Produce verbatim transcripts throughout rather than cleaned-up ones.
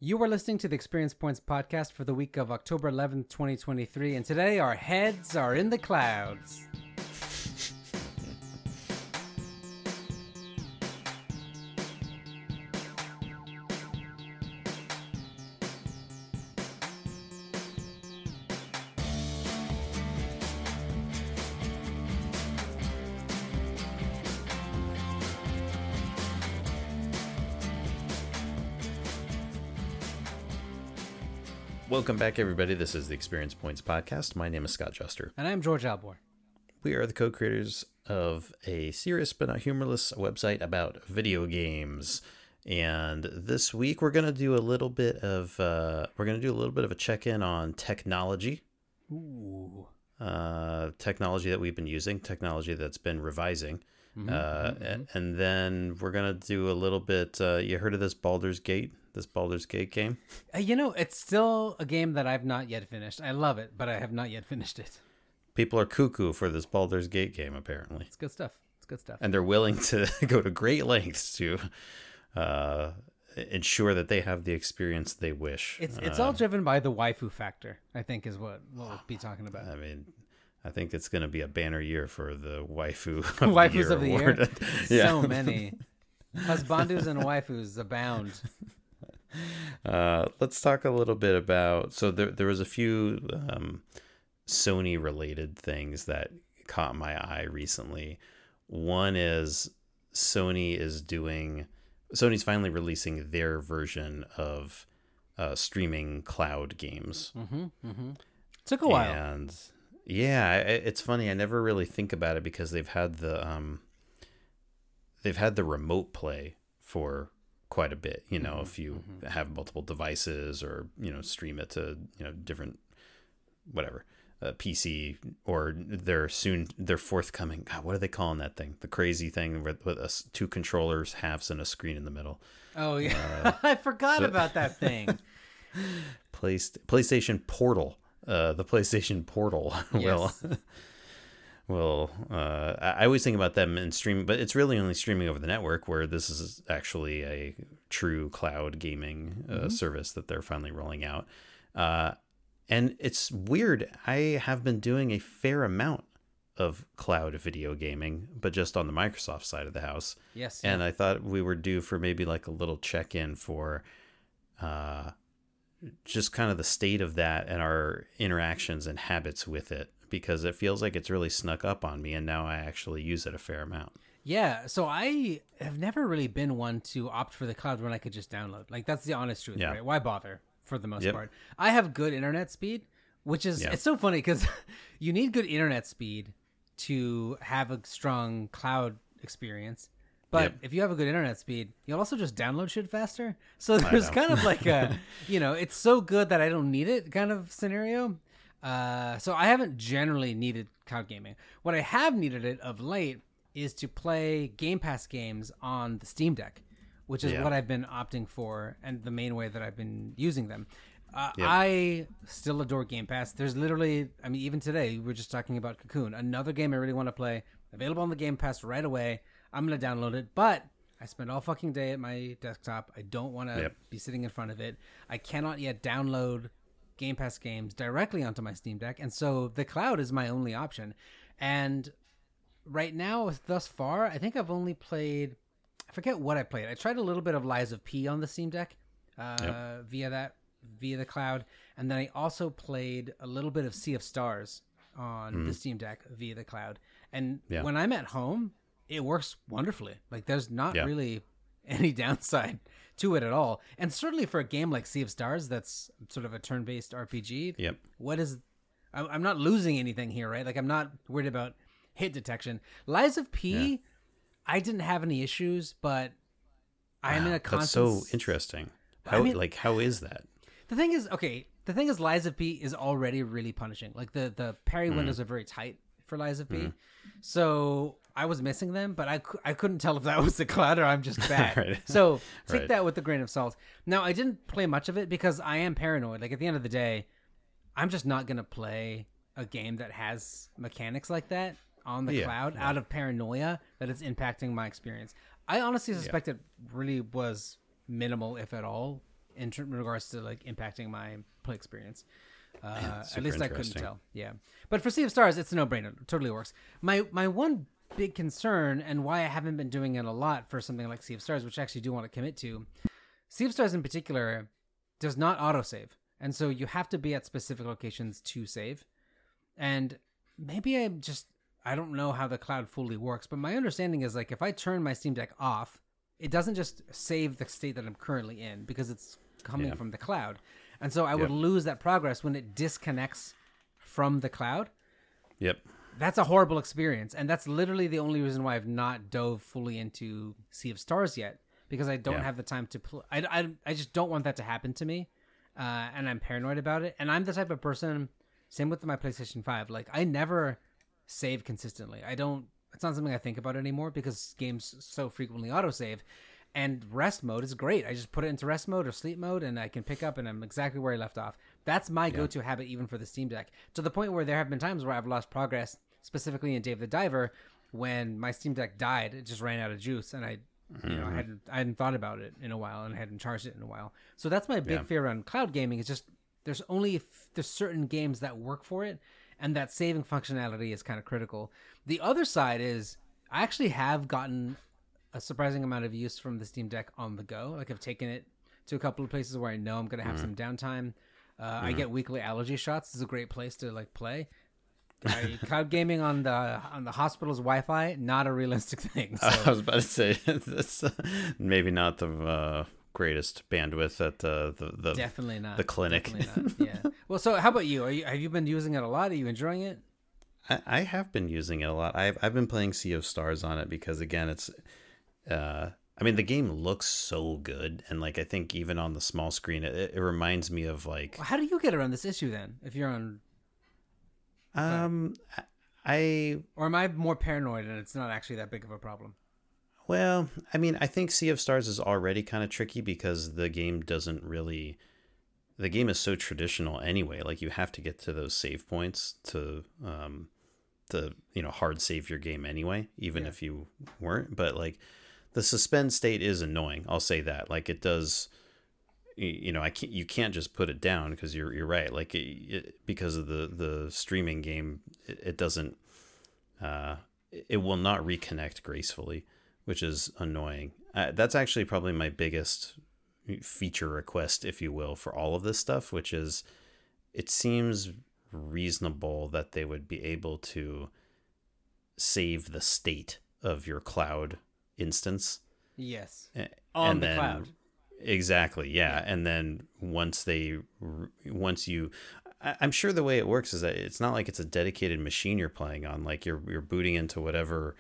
You are listening to the Experience Points podcast for the week of October eleventh, twenty twenty-three, and today our heads are in the clouds. Welcome back, everybody. This is the Experience Points podcast. My name is Scott Juster. And I'm George Albor. We are the co-creators of a serious but not humorless website about video games. And this week we're going to do a little bit of uh, we're going to do a little bit of a check-in on technology. Ooh. Uh, technology that we've been using, technology that's been revising. Mm-hmm, uh, mm-hmm. And then we're going to do a little bit, uh, you heard of this Baldur's Gate? This Baldur's Gate game? Uh, you know, it's still a game that I've not yet finished. I love it, but I have not yet finished it. People are cuckoo for this Baldur's Gate game, apparently. It's good stuff. It's good stuff. And they're willing to go to great lengths to uh, ensure that they have the experience they wish. It's it's uh, all driven by the waifu factor, I think, is what we'll be talking about. I mean, I think it's going to be a banner year for the waifu of Waifus the year of the award. year? Yeah. So many. Husbandus and waifus abound. Uh, let's talk a little bit about, so there there was a few um, Sony related things that caught my eye recently. One is Sony is doing, Sony's finally releasing their version of uh, streaming cloud games. Mm-hmm, mm-hmm. Took a while. And yeah, it's funny. I never really think about it because they've had the, um, they've had the remote play for quite a bit, you know, mm-hmm, if you mm-hmm. have multiple devices or, you know, stream it to, you know, different, whatever, uh, P C, or they're soon, they're forthcoming. God, what are they calling that thing? The crazy thing with, with us, two controllers, halves, and a screen in the middle. Oh, yeah. Uh, I forgot so, about that thing. Play, PlayStation Portal. Uh, the PlayStation Portal yes. will... Well, uh, I always think about them in streaming, but it's really only streaming over the network, where this is actually a true cloud gaming uh, mm-hmm. service that they're finally rolling out. Uh, and it's weird. I have been doing a fair amount of cloud video gaming, but just on the Microsoft side of the house. Yes. And yeah. I thought we were due for maybe like a little check-in for uh, just kind of the state of that and our interactions and habits with it, because it feels like it's really snuck up on me, and now I actually use it a fair amount. Yeah, so I have never really been one to opt for the cloud when I could just download. Like, that's the honest truth, yeah. right? Why bother, for the most yep. part? I have good internet speed, which is, yeah. it's so funny because you need good internet speed to have a strong cloud experience. But yep. if you have a good internet speed, you'll also just download shit faster. So there's kind of like a, you know, it's so good that I don't need it kind of scenario. Uh, so I haven't generally needed cloud gaming. What I have needed it of late is to play Game Pass games on the Steam Deck, which is yeah. what I've been opting for and the main way that I've been using them. Uh, yep. I still adore Game Pass. There's literally, I mean, even today, we were just talking about Cocoon, another game I really want to play, available on the Game Pass right away. I'm going to download it, but I spend all fucking day at my desktop. I don't want to yep. be sitting in front of it. I cannot yet download Game Pass games directly onto my Steam Deck, and so the cloud is my only option. And right now, thus far, I think I've only played, I forget what I played. I tried a little bit of Lies of P on the Steam Deck uh, yep. via that via the cloud, and then I also played a little bit of Sea of Stars on mm. the Steam Deck via the cloud. And yeah. when I'm at home, it works wonderfully. Like, there's not yeah. really any downside to it at all. And certainly for a game like Sea of Stars, that's sort of a turn-based R P G. Yep. What is, I'm not losing anything here, right? Like, I'm not worried about hit detection. Lies of P, yeah. I didn't have any issues, but I am wow, in a constant. That's so interesting. How I mean, like how is that? The thing is, okay. The thing is, Lies of P is already really punishing. Like the the parry mm. windows are very tight for Lies of P, mm. so I was missing them, but I, I couldn't tell if that was the cloud or I'm just bad. right. So take right. that with a grain of salt. Now, I didn't play much of it because I am paranoid. Like, at the end of the day, I'm just not going to play a game that has mechanics like that on the yeah, cloud yeah. out of paranoia that it's impacting my experience. I honestly suspect yeah. it really was minimal, if at all, in tr- regards to like impacting my play experience. Uh, Man, at least I couldn't interesting. tell. Yeah, but for Sea of Stars, it's a no-brainer. It totally works. My my one big concern and why I haven't been doing it a lot for something like Sea of Stars, which I actually do want to commit to, Sea of Stars in particular does not autosave, and so you have to be at specific locations to save. And maybe I'm just I don't know how the cloud fully works, but my understanding is like if I turn my Steam Deck off, it doesn't just save the state that I'm currently in because it's coming Yeah. from the cloud. And so I would Yep. lose that progress when it disconnects from the cloud. Yep. That's a horrible experience. And that's literally the only reason why I've not dove fully into Sea of Stars yet, because I don't Yeah. have the time to play. I, I, I just don't want that to happen to me. Uh, and I'm paranoid about it. And I'm the type of person, same with my PlayStation five, like I never save consistently. I don't, it's not something I think about anymore because games so frequently autosave. And rest mode is great. I just put it into rest mode or sleep mode and I can pick up and I'm exactly where I left off. That's my Yeah. go-to habit even for the Steam Deck, to the point where there have been times where I've lost progress, specifically in Dave the Diver, when my Steam Deck died. It just ran out of juice and I you know, I hadn't I hadn't thought about it in a while and hadn't charged it in a while. So that's my big Yeah. fear around cloud gaming. Is just there's only f- there's certain games that work for it, and that saving functionality is kind of critical. The other side is I actually have gotten a surprising amount of use from the Steam Deck on the go. Like I've taken it to a couple of places where I know I'm going to have some downtime. Uh, I get weekly allergy shots. This is a great place to like play. I, cloud gaming on the on the hospital's Wi-Fi, not a realistic thing. So. I was about to say that's uh, maybe not the uh, greatest bandwidth at uh, the the Definitely not. the clinic. Definitely not. Yeah. Well, so how about you? Are you? Have you been using it a lot? Are you enjoying it? I, I have been using it a lot. I've I've been playing Sea of Stars on it because again, it's. Uh, I mean, the game looks so good, and like I think even on the small screen, it, it reminds me of like. How do you get around this issue then? If you're on, Um, I or am I more paranoid and it's not actually that big of a problem? Well, I mean, I think Sea of Stars is already kind of tricky because the game doesn't really. The game is so traditional anyway. Like you have to get to those save points to, um, to you know hard save your game anyway, even Yeah. if you weren't. But like, the suspend state is annoying. I'll say that. Like it does. You, you know, I can't. You can't just put it down because you're you're right. Like it, it, because of the the streaming game, it, it doesn't. Uh, it will not reconnect gracefully, which is annoying. Uh, that's actually probably my biggest feature request, if you will, for all of this stuff, which is it seems reasonable that they would be able to save the state of your cloud instance. Yes. A- On and the then, cloud. Exactly. Yeah. And then once they, once you, I- I'm sure the way it works is that it's not like it's a dedicated machine you're playing on. Like you're, you're booting into whatever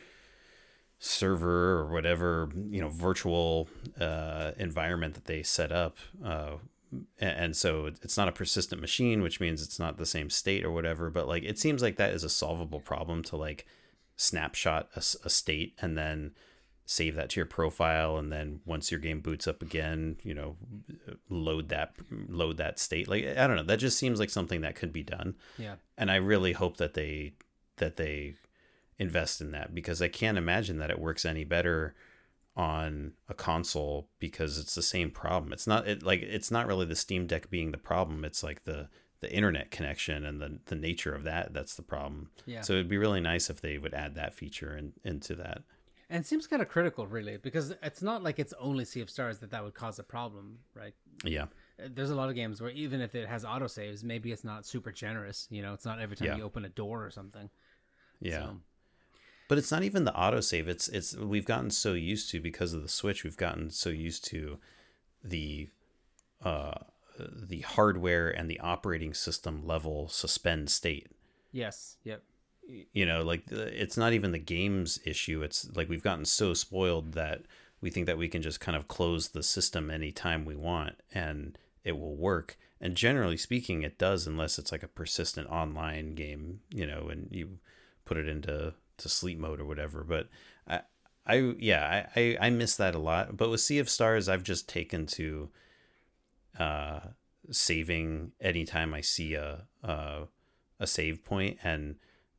server or whatever, you know, virtual uh, environment that they set up. Uh, and, and so it's not a persistent machine, which means it's not the same state or whatever. But like, it seems like that is a solvable problem to like snapshot a, s- a state and then save that to your profile, and then once your game boots up again, you know, load that load that state. Like I don't know, that just seems like something that could be done. Yeah. And I really hope that they that they invest in that, because I can't imagine that it works any better on a console, because it's the same problem. It's not it like it's not really the Steam Deck being the problem. It's like the the internet connection and the the nature of that that's the problem. Yeah. So it'd be really nice if they would add that feature in, into that. And it seems kind of critical, really, because it's not like it's only Sea of Stars that that would cause a problem, right? Yeah. There's a lot of games where even if it has autosaves, maybe it's not super generous. You know, it's not every time Yeah. you open a door or something. Yeah. So, But it's not even the autosave. It's it's we've gotten so used to, because of the Switch, we've gotten so used to the uh the hardware and the operating system level suspend state. yes. Yep. You know, like the, it's not even the game's issue. It's like we've gotten so spoiled that we think that we can just kind of close the system anytime we want and it will work. And generally speaking, it does, unless it's like a persistent online game, you know, and you put it into to sleep mode or whatever. But I, I yeah, I, I, I miss that a lot. But with Sea of Stars, I've just taken to uh, saving anytime I see a, a, a save point, and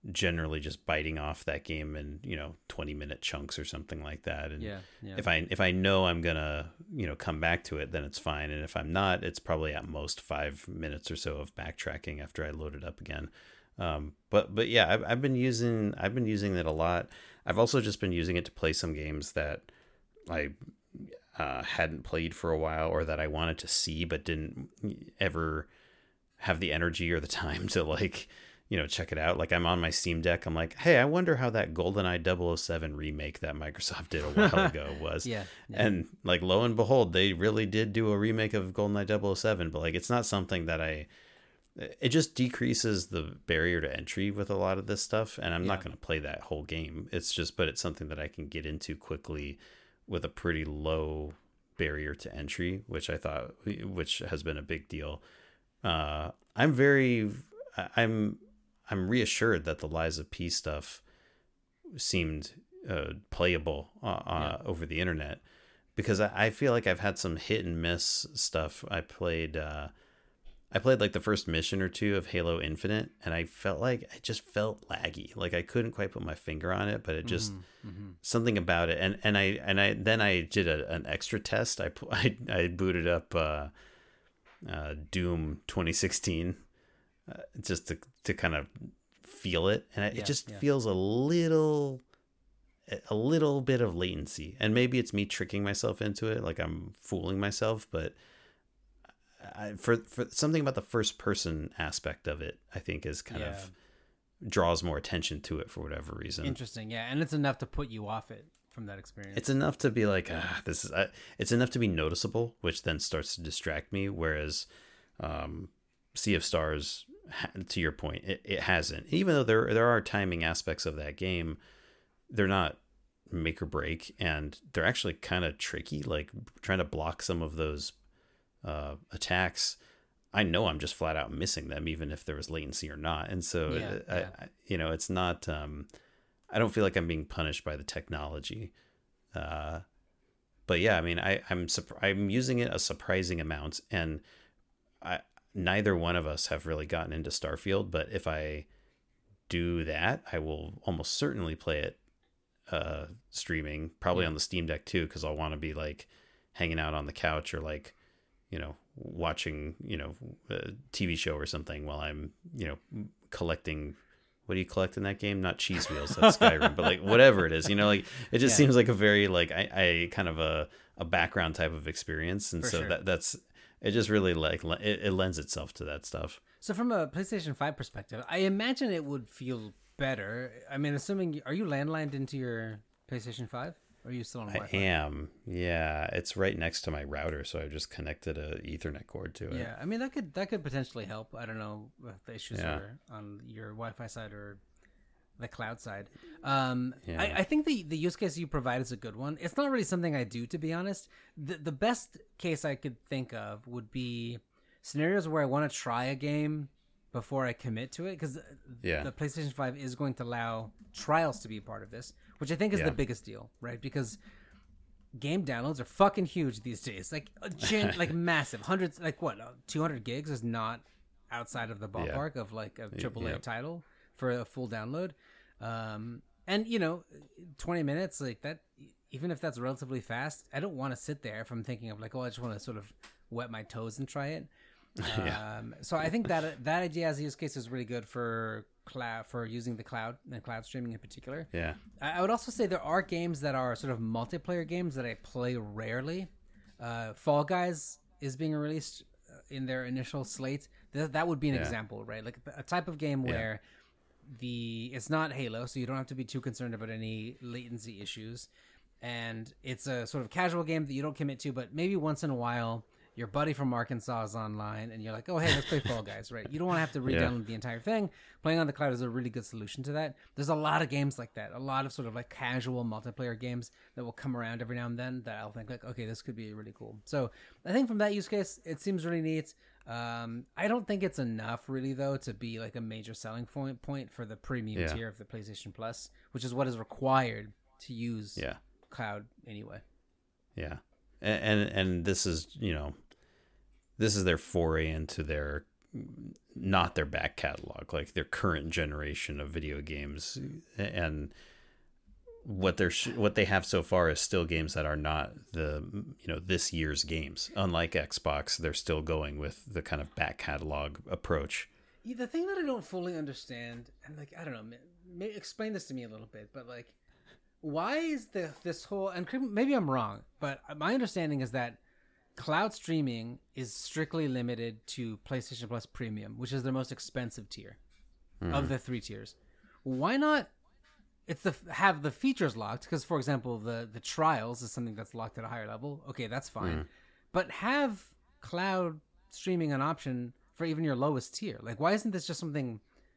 generally just biting off that game in, you know, twenty minute chunks or something like that. And yeah, yeah. if I if I know I'm gonna, you know, come back to it, then it's fine. And if I'm not, it's probably at most five minutes or so of backtracking after I load it up again. Um, but but yeah, I've I've been using I've been using it a lot. I've also just been using it to play some games that I uh, hadn't played for a while, or that I wanted to see but didn't ever have the energy or the time to, like, you know, check it out. Like, I'm on my Steam Deck. I'm like, hey, I wonder how that GoldenEye double oh seven remake that Microsoft did a while ago was. yeah, yeah. And like, lo and behold, they really did do a remake of GoldenEye double oh seven. But like, it's not something that I. It just decreases the barrier to entry with a lot of this stuff, and I'm yeah. not going to play that whole game. It's just, but it's something that I can get into quickly with a pretty low barrier to entry, which I thought, which has been a big deal. Uh, I'm very, I'm, I'm reassured that the Lies of P stuff seemed uh, playable uh, yeah. over the internet, because I, I feel like I've had some hit and miss stuff. I played, uh, I played like the first mission or two of Halo Infinite, and I felt like it just felt laggy. Like, I couldn't quite put my finger on it, but it just mm-hmm, mm-hmm. something about it. And and I and I then I did a, an extra test. I I, I booted up uh, uh, Doom twenty sixteen uh, just to to kind of feel it, and it, yeah, it just yeah. feels a little a little bit of latency. And maybe it's me tricking myself into it, like I'm fooling myself, but. I, for for something about the first person aspect of it, I think is kind yeah. of draws more attention to it for whatever reason. Interesting, yeah, and it's enough to put you off it from that experience. It's enough to be like, ah, this is. Uh, it's enough to be noticeable, which then starts to distract me. Whereas, um, Sea of Stars, to your point, it, it hasn't. Even though there there are timing aspects of that game, they're not make or break, and they're actually kind of tricky. Like, trying to block some of those. Uh, attacks, I know I'm just flat out missing them, even if there was latency or not. And so, yeah, I, yeah. I, you know, it's not. Um, I don't feel like I'm being punished by the technology. Uh, but yeah, I mean, I, I'm I'm using it a surprising amount, and I neither one of us have really gotten into Starfield. But if I do that, I will almost certainly play it uh, streaming, probably yeah. on the Steam Deck too, because I'll want to be like hanging out on the couch or like. You know, watching, you know, a T V show or something while I'm, you know, collecting, what do you collect in that game? Not cheese wheels, that's Skyrim, but like whatever it is, you know, like it just yeah. seems like a very like, I, I kind of a, a background type of experience. And For so sure. that that's, it just really like, it, it lends itself to that stuff. So from a PlayStation five perspective, I imagine it would feel better. I mean, assuming, are you landlined into your PlayStation five? Or are you still on Wi-Fi? I am. Yeah, it's right next to my router, so I just connected a Ethernet cord to it. Yeah, I mean that could that could potentially help. I don't know if the issues yeah. are on your Wi-Fi side or the cloud side. Um, yeah. I, I think the the use case you provide is a good one. It's not really something I do, to be honest. The the best case I could think of would be scenarios where I want to try a game before I commit to it, because yeah. the PlayStation five is going to allow trials to be part of this, which I think is yeah. the biggest deal, right? Because game downloads are fucking huge these days, like gen- like massive, hundreds, like what, two hundred gigs is not outside of the ballpark yeah. of like a triple A yep. title for a full download. Um, and you know, twenty minutes like that, even if that's relatively fast, I don't want to sit there if I'm thinking of like, oh, I just want to sort of wet my toes and try it. yeah. Um, so I think that that idea as a use case is really good for cloud, for using the cloud and cloud streaming in particular. Yeah. I, I would also say there are games that are sort of multiplayer games that I play rarely. Uh, Fall Guys is being released in their initial slate. Th- that would be an yeah. example, right? Like a type of game where yeah. the it's not Halo, so you don't have to be too concerned about any latency issues. And it's a sort of casual game that you don't commit to, but maybe once in a while your buddy from Arkansas is online and you're like, oh, hey, let's play Fall Guys, right? You don't want to have to re-download yeah. the entire thing. Playing on the cloud is a really good solution to that. There's a lot of games like that, a lot of sort of like casual multiplayer games that will come around every now and then that I'll think like, okay, this could be really cool. So I think from that use case, it seems really neat. Um, I don't think it's enough really, though, to be like a major selling point point for the premium yeah. tier of the PlayStation Plus, which is what is required to use yeah. cloud anyway. Yeah. And, and, and this is, you know, this is their foray into their not their back catalog, like their current generation of video games, and what they're what they have so far is still games that are not the you know this year's games. Unlike Xbox, they're still going with the kind of back catalog approach. Yeah, the thing that I don't fully understand, and like I don't know, may, explain this to me a little bit, but like, why is the this whole, and maybe I'm wrong, but my understanding is that cloud streaming is strictly limited to PlayStation Plus Premium, which is their most expensive tier mm. of the three tiers. Why not? It's the have the features locked, because for example the the trials is something that's locked at a higher level. Okay, that's fine, mm. but have cloud streaming an option for even your lowest tier. Like, why isn't this just something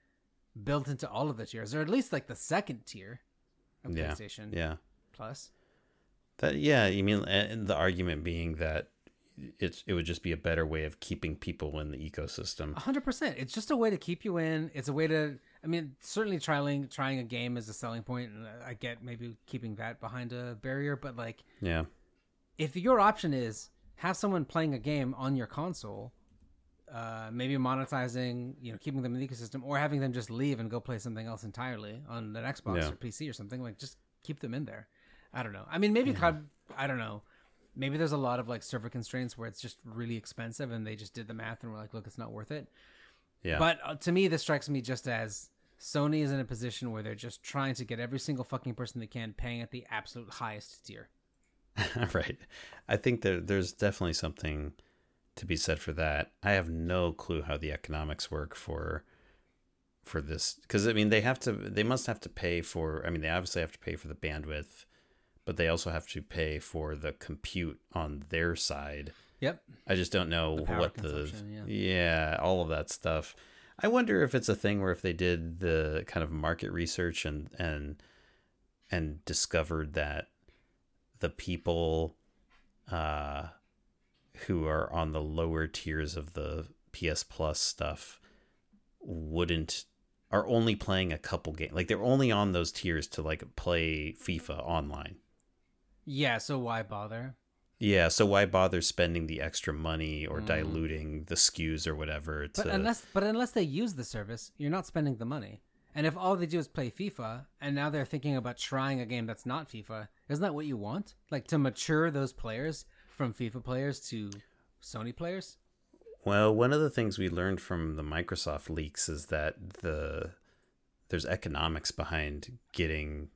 built into all of the tiers, or at least like the second tier of yeah. PlayStation yeah. Plus? That yeah, you mean, and the argument being that it's it would just be a better way of keeping people in the ecosystem. A hundred percent. It's just a way to keep you in. It's a way to. I mean, certainly trying trying a game is a selling point, and I get maybe keeping that behind a barrier. But like, yeah, if your option is have someone playing a game on your console, uh, maybe monetizing, you know, keeping them in the ecosystem, or having them just leave and go play something else entirely on an Xbox yeah. or P C or something, like just keep them in there. I don't know. I mean, maybe yeah. I don't know. Maybe there's a lot of like server constraints where it's just really expensive, and they just did the math and were like, look, it's not worth it. Yeah. But uh, to me, this strikes me just as Sony is in a position where they're just trying to get every single fucking person they can paying at the absolute highest tier. Right. I think there there's definitely something to be said for that. I have no clue how the economics work for for this, because I mean they have to they must have to pay for I mean they obviously have to pay for the bandwidth, but they also have to pay for the compute on their side. Yep. I just don't know the what the yeah. yeah, all of that stuff. I wonder if it's a thing where if they did the kind of market research and and and discovered that the people uh, who are on the lower tiers of the P S Plus stuff wouldn't are only playing a couple games. Like they're only on those tiers to like play FIFA online. Yeah, so why bother? Yeah, so why bother spending the extra money or mm. diluting the S K Us or whatever? To... But unless, but unless they use the service, you're not spending the money. And if all they do is play FIFA, and now they're thinking about trying a game that's not FIFA, isn't that what you want? Like to mature those players from FIFA players to Sony players? Well, one of the things we learned from the Microsoft leaks is that the there's economics behind getting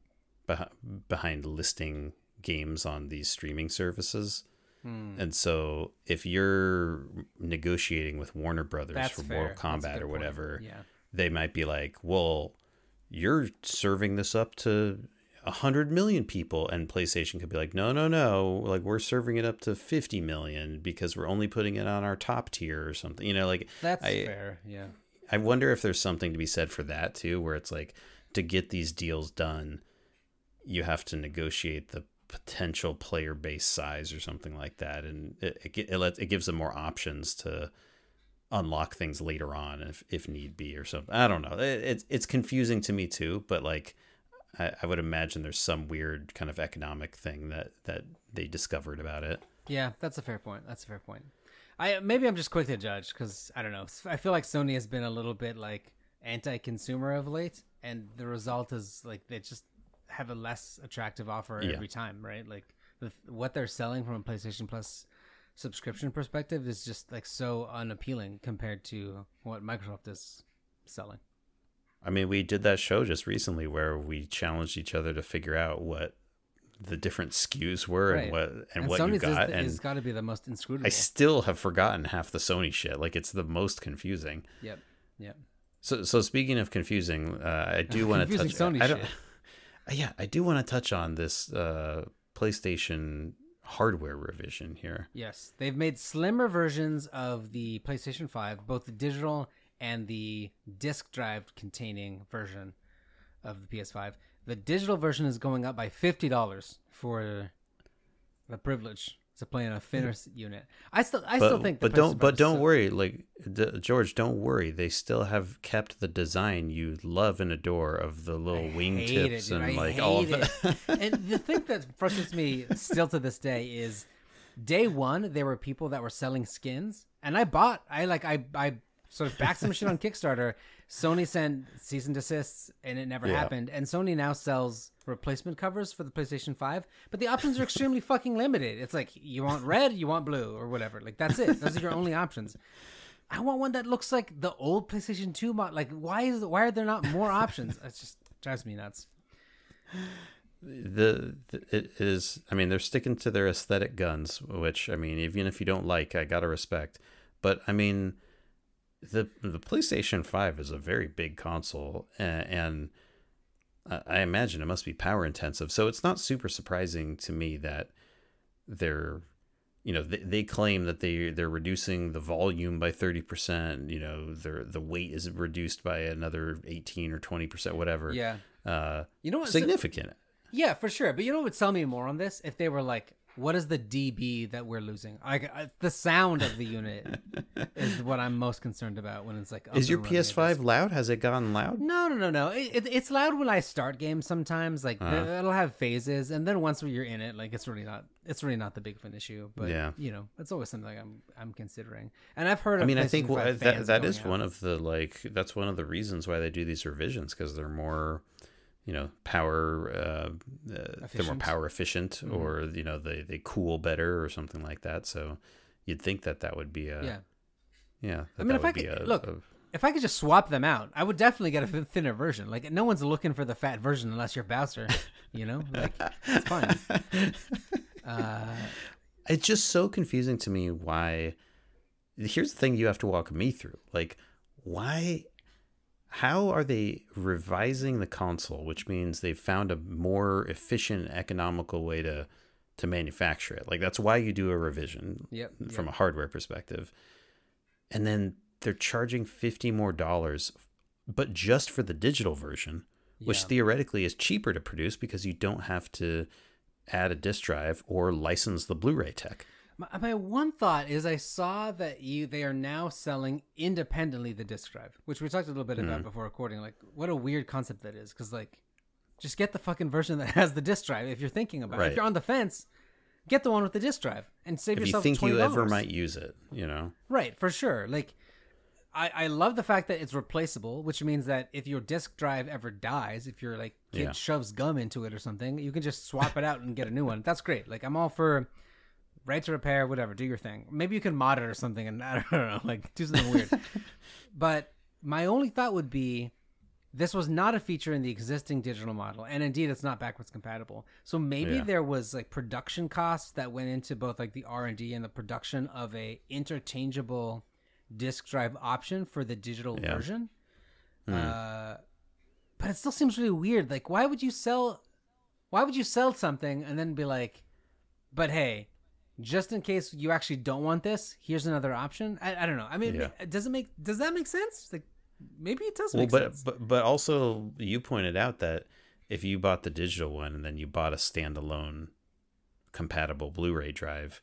behind listing games on these streaming services. Hmm. And so if you're negotiating with Warner Brothers That's for fair. Mortal Kombat or whatever, yeah. they might be like, well, you're serving this up to a hundred million people, and PlayStation could be like, no, no, no, like we're serving it up to fifty million because we're only putting it on our top tier or something, you know, like that's I, fair. Yeah. I wonder if there's something to be said for that too, where it's like to get these deals done, you have to negotiate the potential player base size or something like that, and it it, it, lets, it gives them more options to unlock things later on if if need be or something. I don't know. It, it's it's confusing to me too, but like I, I would imagine there's some weird kind of economic thing that that they discovered about it. Yeah, that's a fair point. That's a fair point. I maybe I'm just quick to judge because I don't know. I feel like Sony has been a little bit like anti-consumer of late, and the result is like they just have a less attractive offer yeah. every time, right? Like the, what they're selling from a PlayStation Plus subscription perspective is just like so unappealing compared to what Microsoft is selling. I mean, we did that show just recently where we challenged each other to figure out what the different S K Us were right. and what and, and what Sony's you got. Is, and it's got to be the most inscrutable. I still have forgotten half the Sony shit. Like it's the most confusing. Yep. Yep. So so speaking of confusing, uh, I do want to touch. Sony I don't, shit. Yeah, I do want to touch on this uh, PlayStation hardware revision here. Yes, they've made slimmer versions of the PlayStation five, both the digital and the disk drive containing version of the P S five. The digital version is going up by fifty dollars for the privilege to play in a thinner unit. I still, I but, still think, the but don't, but don't so, worry, like d- George, don't worry. They still have kept the design you love and adore of the little I wingtips it, and I like hate all of it. that. And the thing that frustrates me still to this day is, day one there were people that were selling skins, and I bought, I like, I, I sort of backed some shit on Kickstarter. Sony sent cease and desists, and it never Yeah. happened. And Sony now sells replacement covers for the PlayStation five, but the options are extremely fucking limited. It's like, you want red, you want blue, or whatever. Like, that's it. Those are your only options. I want one that looks like the old PlayStation two mod. Like, why is why are there not more options? It just drives me nuts. The, the it is. I mean, they're sticking to their aesthetic guns, which I mean, even if you don't like, I gotta respect. But I mean, the the PlayStation five is a very big console, and, and I imagine it must be power intensive. So it's not super surprising to me that they're, you know, they, they claim that they they're reducing the volume by thirty percent. You know, their the weight is reduced by another eighteen or twenty percent, whatever. Yeah. Uh, You know what? significant. Yeah, for sure. But you know what would sell me more on this? If they were like, what is the dB that we're losing? Like, I, the sound of the unit is what I'm most concerned about when it's like. up Is your and running P S five at this. loud? Has it gotten loud? No, no, no, no. It, it, it's loud when I start games sometimes. Like, Uh-huh. the- it'll have phases. And then once you're in it, like, it's really not it's really not the big of an issue. But, Yeah. you know, it's always something I'm I'm considering. And I've heard of I mean, I think PlayStation wh- five that fans that going is out. one of the like that's one of the reasons why they do these revisions, because they're more, you know, power uh, uh, they're more Efficient. power efficient, Mhm. or you know they they cool better or something like that. So you'd think that that would be a Yeah. yeah. That I mean, that if I would be could- a- look, a- If I could just swap them out, I would definitely get a thin- thinner version. Like, no one's looking for the fat version unless you're Bowser, you know? Like, it's fine. Uh, it's just so confusing to me why. Here's the thing you have to walk me through. Like, why, how are they revising the console, which means they've found a more efficient, economical way to, to manufacture it? Like, that's why you do a revision Yep, from yep. a hardware perspective. And then they're charging fifty more dollars, but just for the digital version, which Yeah. theoretically is cheaper to produce because you don't have to add a disk drive or license the Blu-ray tech. My, my one thought is I saw that you they are now selling independently the disc drive, which we talked a little bit about before recording. Like, what a weird concept that is, because like, just get the fucking version that has the disc drive if you're thinking about it. Right. If you're on the fence, get the one with the disc drive and save If you yourself think twenty you dollars. ever might use it, you know. Right, for sure. Like, I, I love the fact that it's replaceable, which means that if your disk drive ever dies, if your like kid Yeah. shoves gum into it or something, you can just swap it out and get a new one. That's great. Like, I'm all for right to repair, whatever, do your thing. Maybe you can mod it or something, and I don't know, like do something weird. But my only thought would be, this was not a feature in the existing digital model, and indeed it's not backwards compatible. So maybe Yeah. there was like production costs that went into both like the R and D and the production of a interchangeable disk drive option for the digital Yeah. version. Hmm. Uh, but it still seems really weird. Like, why would you sell? Why would you sell something and then be like, "But hey, just in case you actually don't want this, here's another option." I, I don't know. I mean, Yeah. does it make does that make sense? Like, maybe it does Well, make but, sense. but but also you pointed out that if you bought the digital one and then you bought a standalone compatible Blu-ray drive,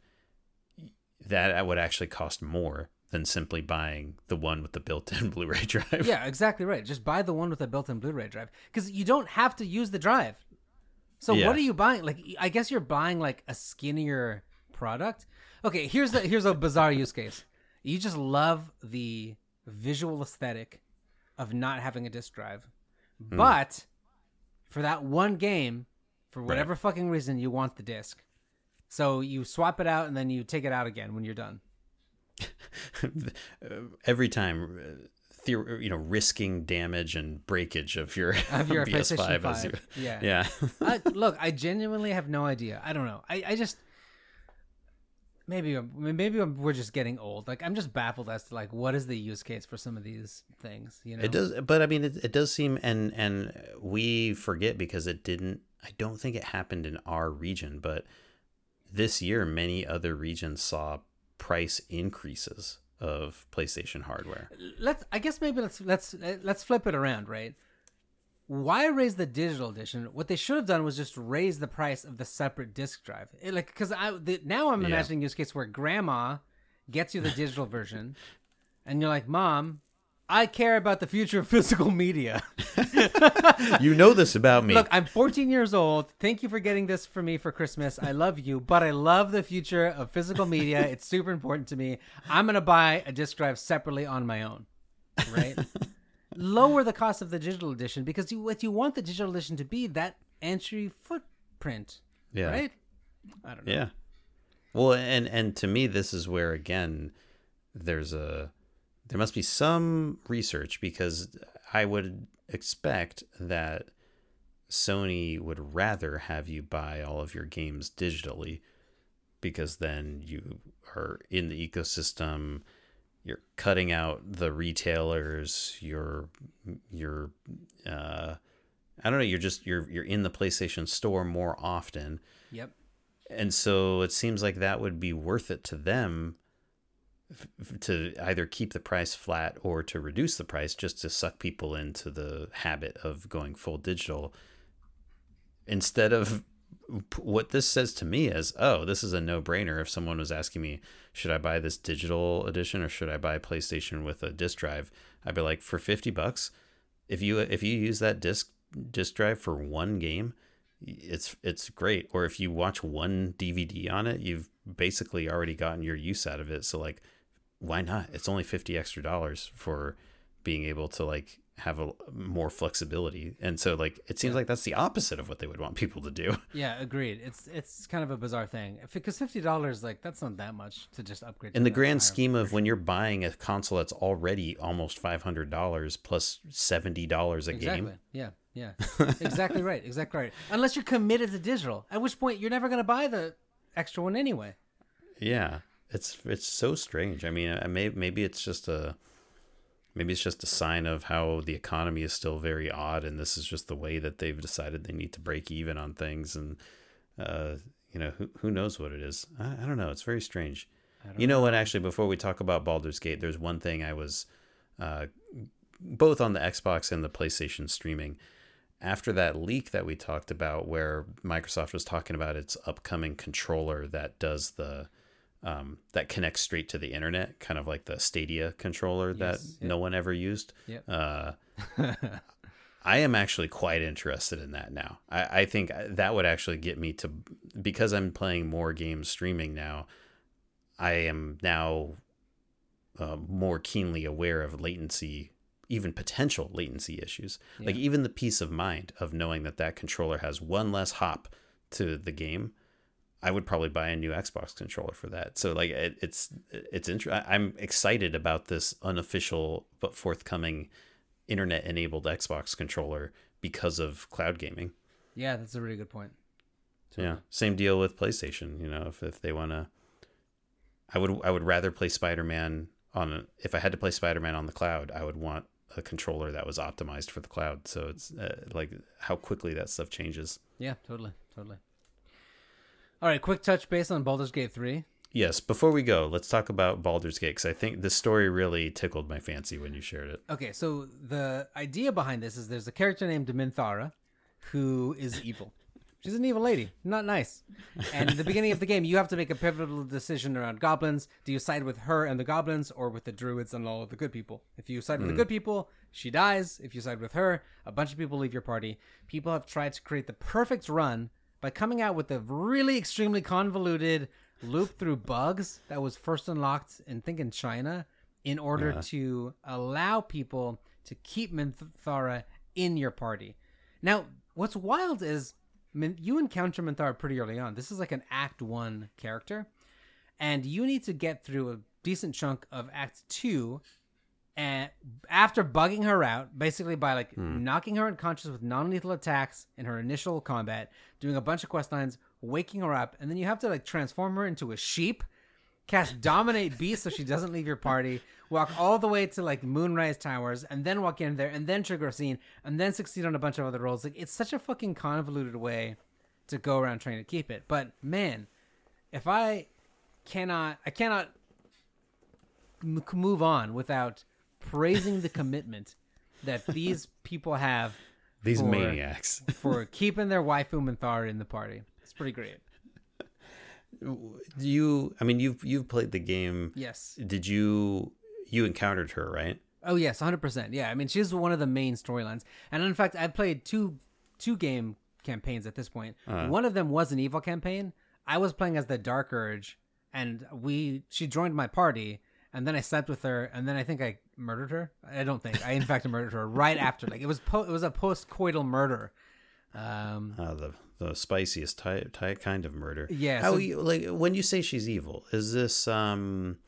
that would actually cost more than simply buying the one with the built-in Blu-ray drive. Yeah, exactly right. Just buy the one with a built-in Blu-ray drive, because you don't have to use the drive. So Yeah. what are you buying? Like, I guess you're buying like a skinnier product. Okay, here's the here's a bizarre use case. You just love the visual aesthetic of not having a disc drive, but for that one game, for whatever fucking reason, you want the disc. So you swap it out and then you take it out again when you're done. Every time, uh, theor- you know, risking damage and breakage of your, Of your P S five. PlayStation as you- five. Yeah. yeah. I, look, I genuinely have no idea. I don't know. I, I just maybe I'm, maybe I'm, we're just getting old. Like, I'm just baffled as to like what is the use case for some of these things. You know, It does, but I mean, it, it does seem, and and we forget because it didn't. I don't think it happened in our region, but this year, many other regions saw price increases of PlayStation hardware. Let's. I guess maybe let's let's let's flip it around, right? Why raise the digital edition? What they should have done was just raise the price of the separate disc drive. It, like, because I the, now I'm Yeah. imagining use case where grandma gets you the digital version, and you're like, "Mom, I care about the future of physical media." You know this about me. Look, I'm fourteen years old. Thank you for getting this for me for Christmas. I love you, but I love the future of physical media. It's super important to me. I'm going to buy a disc drive separately on my own. right? Lower the cost of the digital edition because you, what you want the digital edition to be, that entry footprint, yeah. right? I don't know. Yeah. Well, and and to me, this is where again, there's a there must be some research because I would expect that Sony would rather have you buy all of your games digitally because then you are in the ecosystem. You're cutting out the retailers. You're you're uh, I don't know. You're just you're you're in the PlayStation Store more often. Yep. And so it seems like that would be worth it to them f- to either keep the price flat or to reduce the price just to suck people into the habit of going full digital. Instead of what this says to me is, oh, this is a no-brainer. If someone was asking me, should I buy this digital edition or should I buy PlayStation with a disc drive? I'd be like, for fifty bucks, if you if you use that disc disc drive for one game, it's it's great. Or if you watch one D V D on it, you've basically already gotten your use out of it. So like, why not? It's only fifty extra dollars for being able to like have a more flexibility. And so like, it seems yeah. like that's the opposite of what they would want people to do. Yeah, agreed. It's it's kind of a bizarre thing because fifty dollars, like that's not that much to just upgrade. In the grand scheme of when you're buying a console that's already almost five hundred dollars plus seventy dollars a exactly. game. Yeah. Yeah, exactly right. Exactly right. Unless you're committed to digital, at which point you're never going to buy the extra one anyway. Yeah, it's it's so strange. I mean, maybe maybe it's just a maybe it's just a sign of how the economy is still very odd, and this is just the way that they've decided they need to break even on things. And uh, you know, who who knows what it is? I, I don't know. It's very strange. You know, know what? Actually, before we talk about Baldur's Gate, there's one thing I was uh, both on the Xbox and the PlayStation streaming. After that leak that we talked about where Microsoft was talking about its upcoming controller that does the um, that connects straight to the internet, kind of like the Stadia controller yes, that yep. no one ever used. Yep. Uh, I am actually quite interested in that now. I, I think that would actually get me to, because I'm playing more games streaming now, I am now uh, more keenly aware of latency, even potential latency issues. Yeah. Like even the peace of mind of knowing that that controller has one less hop to the game, I would probably buy a new Xbox controller for that. So like it, it's it's inter- I'm excited about this unofficial but forthcoming internet enabled Xbox controller because of cloud gaming. Yeah, that's a really good point. Totally. Yeah, same deal with PlayStation. You know, if if they want to, I would I would rather play Spider-Man on a, if I had to play Spider-Man on the cloud, I would want a controller that was optimized for the cloud. So it's uh, like how quickly that stuff changes. Yeah, totally, totally. All right, quick touch base on Baldur's Gate three. Yes, before we go, let's talk about Baldur's Gate because I think this story really tickled my fancy when you shared it. Okay, so the idea behind this is there's a character named Minthara who is evil. She's an evil lady, not nice. And at the beginning of the game, you have to make a pivotal decision around goblins. Do you side with her and the goblins or with the druids and all of the good people? If you side with mm. the good people, she dies. If you side with her, a bunch of people leave your party. People have tried to create the perfect run by coming out with a really extremely convoluted loop through bugs that was first unlocked in, I think, in China in order yeah. to allow people to keep Minthara in your party. Now, what's wild is you encounter Minthara pretty early on. This is like an Act One character, and you need to get through a decent chunk of Act Two, and after bugging her out, basically by like hmm. knocking her unconscious with non-lethal attacks in her initial combat, doing a bunch of quest lines, waking her up, and then you have to like transform her into a sheep, cast Dominate Beast so she doesn't leave your party, walk all the way to like Moonrise Towers, and then walk in there, and then trigger a scene, and then succeed on a bunch of other roles. Like it's such a fucking convoluted way to go around trying to keep it. But man, if I cannot, I cannot m- move on without praising the commitment that these people have. These for, maniacs for keeping their waifu Minthara in the party. It's pretty great. You, I mean, you've you've played the game. Yes. Did you you encountered her, right? Oh yes, one hundred percent. Yeah, I mean, she's one of the main storylines, and in fact, I've played two two game campaigns at this point. Uh, one of them was an evil campaign. I was playing as the Dark Urge, and we she joined my party, and then I slept with her, and then I think I murdered her. I don't think I in fact murdered her right after. Like it was po- it was a post-coital murder. Um, uh, the the spiciest type, type kind of murder. Yeah. How So, you, like when you say she's evil? Is this um,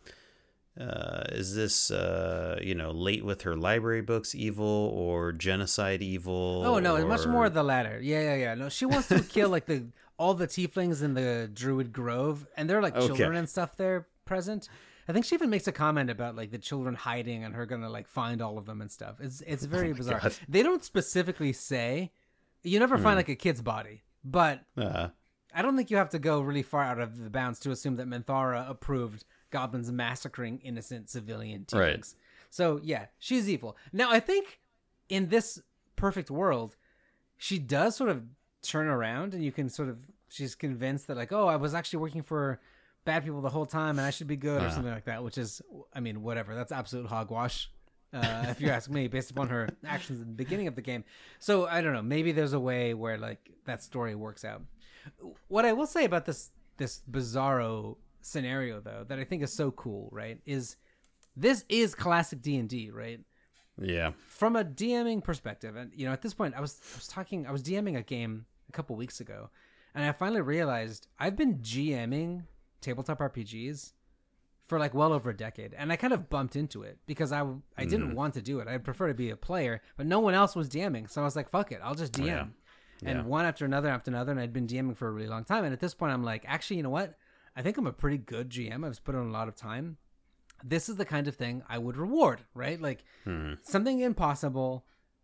uh, is this uh, you know, late with her library books evil or genocide evil? oh no, or... it's much more the latter. Yeah, yeah, yeah. No, she wants to kill like the all the tieflings in the Druid Grove, and there are like Okay. children and stuff there present. I think she even makes a comment about like the children hiding and her gonna like find all of them and stuff. It's it's very Oh my bizarre. God. They don't specifically say. You never find like a kid's body, but Uh, I don't think you have to go really far out of the bounds to assume that Minthara approved goblins massacring innocent civilian tieflings. Right. So yeah, she's evil. Now I think in this perfect world, she does sort of turn around, and you can sort of she's convinced that like, oh, I was actually working for bad people the whole time, and I should be good or Uh. something like that. Which is, I mean, whatever. That's absolute hogwash. Uh, if you ask me, based upon her actions at the beginning of the game. So I don't know. Maybe there's a way where like that story works out. What I will say about this this bizarro scenario, though, that I think is so cool, right, is this is classic D and D, right? yeah. From a DMing perspective, and you know, at this point, I was I was talking, I was DMing a game a couple weeks ago, and I finally realized I've been GMing tabletop R P Gs for like well over a decade, and I kind of bumped into it because I I didn't Mm. want to do it. I'd prefer to be a player, but no one else was DMing, so I was like, fuck it, I'll just D M. Yeah. And Yeah. one after another after another, and I'd been DMing for a really long time. And at this point, I'm like, actually, you know what? I think I'm a pretty good G M. I've put in a lot of time. This is the kind of thing I would reward, right? Like Hmm. something impossible,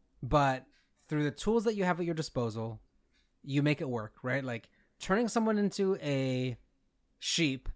but through the tools that you have at your disposal, you make it work, right? Like turning someone into a sheep,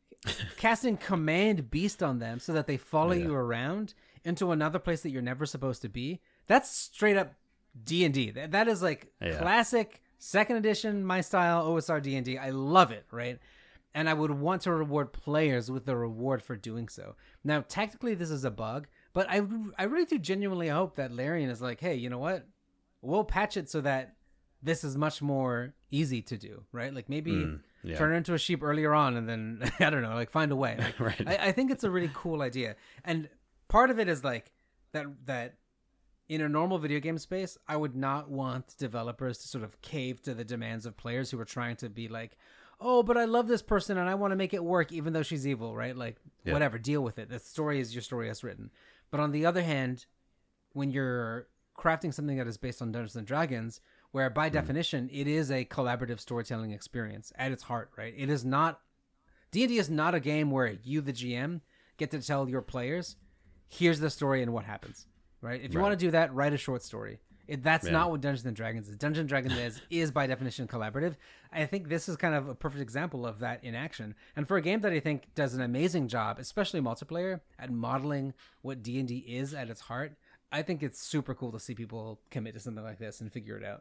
casting command beast on them so that they follow Yeah. you around into another place that you're never supposed to be. That's straight up D and D. That that is like Yeah. classic second edition, my style O S R D and D. I love it, right? And I would want to reward players with the reward for doing so. Now, technically, this is a bug, but I, I really do genuinely hope that Larian is like, hey, you know what? We'll patch it so that this is much more easy to do, right? Like maybe Mm, yeah. turn her into a sheep earlier on, and then I don't know, like find a way. Like, Right. I, I think it's a really cool idea, and part of it is like that that in a normal video game space, I would not want developers to sort of cave to the demands of players who are trying to be like, oh, but I love this person and I want to make it work even though she's evil, right? Like, Yeah. whatever, deal with it. The story is your story as written. But on the other hand, when you're crafting something that is based on Dungeons and Dragons, where by definition, it is a collaborative storytelling experience at its heart, right? It is not, D and D is not a game where you, the G M, get to tell your players, here's the story and what happens, right? If you Right. want to do that, write a short story. It, that's Yeah. not what Dungeons and Dragons is. Dungeons and Dragons is, is by definition collaborative. I think this is kind of a perfect example of that in action. And for a game that I think does an amazing job, especially multiplayer, at modeling what D and D is at its heart, I think it's super cool to see people commit to something like this and figure it out.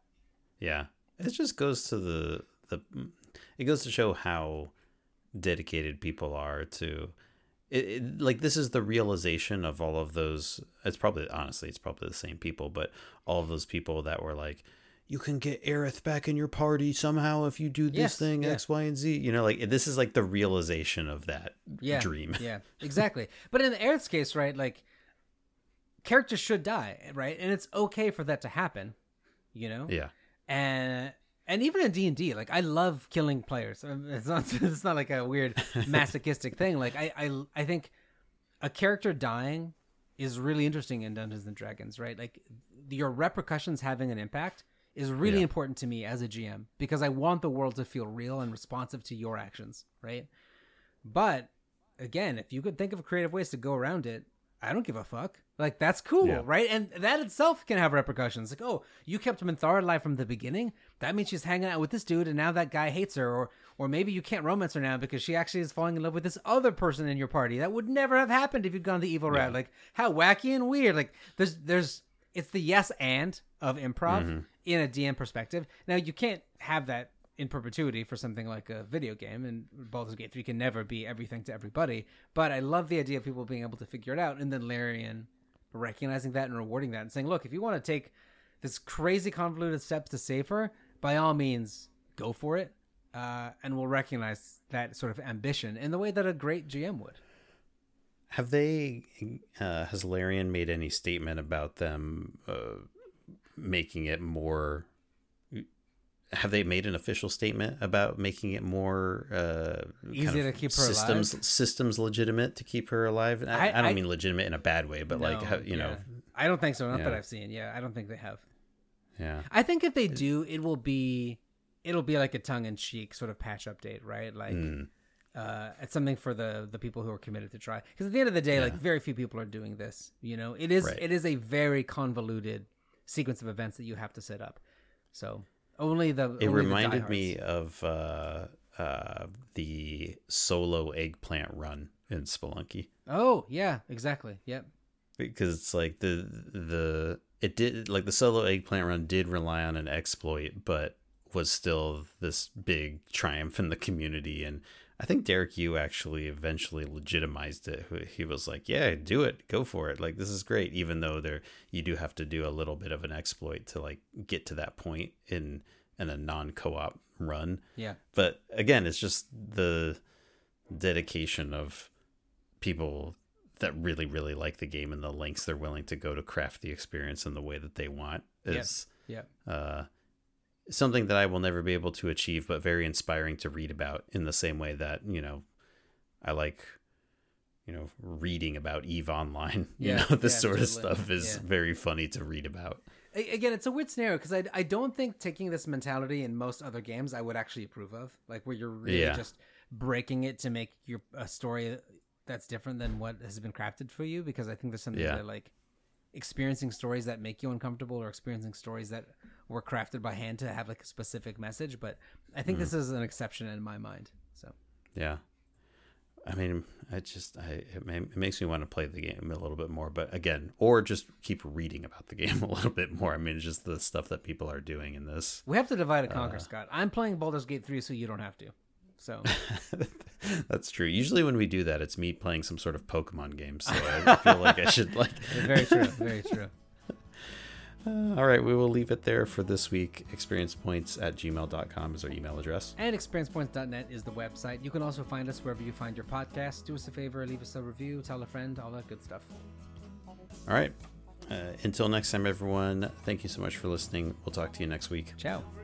Yeah, it just goes to the the it goes to show how dedicated people are to it, it. Like this is the realization of all of those. It's probably honestly, it's probably the same people, but all of those people that were like, you can get Aerith back in your party somehow if you do this Yes, thing yeah. X, Y, and Z. You know, like this is like the realization of that Yeah, dream. yeah, exactly. But in the Aerith's case, right, like characters should die, right, and it's okay for that to happen. You know. Yeah. and and even in D and D, like I love killing players. It's not it's not like a weird masochistic thing. Like I, I I think a character dying is really interesting in Dungeons and Dragons, right? Like your repercussions having an impact is really Yeah. important to me as a G M because I want the world to feel real and responsive to your actions, right? But again, if you could think of creative ways to go around it, I don't give a fuck. Like, that's cool, Yeah. right? And that itself can have repercussions. Like, oh, you kept Minthara alive from the beginning? That means she's hanging out with this dude, and now that guy hates her. Or or maybe you can't romance her now because she actually is falling in love with this other person in your party. That would never have happened if you'd gone the evil route. Like, how wacky and weird. Like, there's, there's, it's the yes and of improv Mm-hmm. in a D M perspective. Now, you can't have that in perpetuity for something like a video game, and Baldur's Gate three can never be everything to everybody, but I love the idea of people being able to figure it out, and then Larian recognizing that and rewarding that and saying, look, if you want to take this crazy convoluted steps to save her, by all means go for it, uh, and we'll recognize that sort of ambition in the way that a great G M would. have they, uh, has Larian made any statement about them uh, making it more, have they made an official statement about making it more uh, easy to keep her systems, alive? Systems legitimate to keep her alive? I, I, I don't I, mean legitimate in a bad way, but no, like, how, you yeah. know. I don't think so. Not yeah. that I've seen. Yeah, I don't think they have. Yeah. I think if they do, it will be, it'll be like a tongue-in-cheek sort of patch update, right? Like, mm. uh, it's something for the the people who are committed to try. Because at the end of the day, yeah. like very few people are doing this. You know, it is right. it is a very convoluted sequence of events that you have to set up. So only the it only reminded the me of uh, uh, the solo eggplant run in Spelunky. Oh yeah, exactly. Yep. Because it's like the the it did like the solo eggplant run did rely on an exploit, but was still this big triumph in the community. And I think Derek Yu actually eventually legitimized it. He was like, yeah, do it, go for it, like this is great, even though there you do have to do a little bit of an exploit to like get to that point in in a non-co-op run. Yeah, but again, it's just the dedication of people that really really like the game and the lengths they're willing to go to craft the experience in the way that they want is yeah yep. uh something that I will never be able to achieve, but very inspiring to read about, in the same way that, you know, I like, you know, reading about EVE Online. You yeah, know, this yeah, sort totally. of stuff is yeah. very funny to read about. Again, it's a weird scenario because I, I don't think taking this mentality in most other games I would actually approve of. Like where you're really yeah. just breaking it to make your a story that's different than what has been crafted for you, because I think there's something yeah. that like experiencing stories that make you uncomfortable, or experiencing stories that were crafted by hand to have like a specific message. But I think mm. this is an exception in my mind. So yeah, I mean, I just I it, may, it makes me want to play the game a little bit more, but again, or just keep reading about the game a little bit more. I mean, it's just the stuff that people are doing in this. We have to divide and conquer, uh, Scott. I'm playing Baldur's Gate three, so you don't have to. So that's true. Usually when we do that, it's me playing some sort of Pokemon game. So I feel like I should like. Very true. Very true. Uh, all right, we will leave it there for this week. experiencepoints at gmail dot com is our email address. And experiencepoints dot net is the website. You can also find us wherever you find your podcast. Do us a favor, leave us a review, tell a friend, all that good stuff. All right. Uh, until next time, everyone, thank you so much for listening. We'll talk to you next week. Ciao.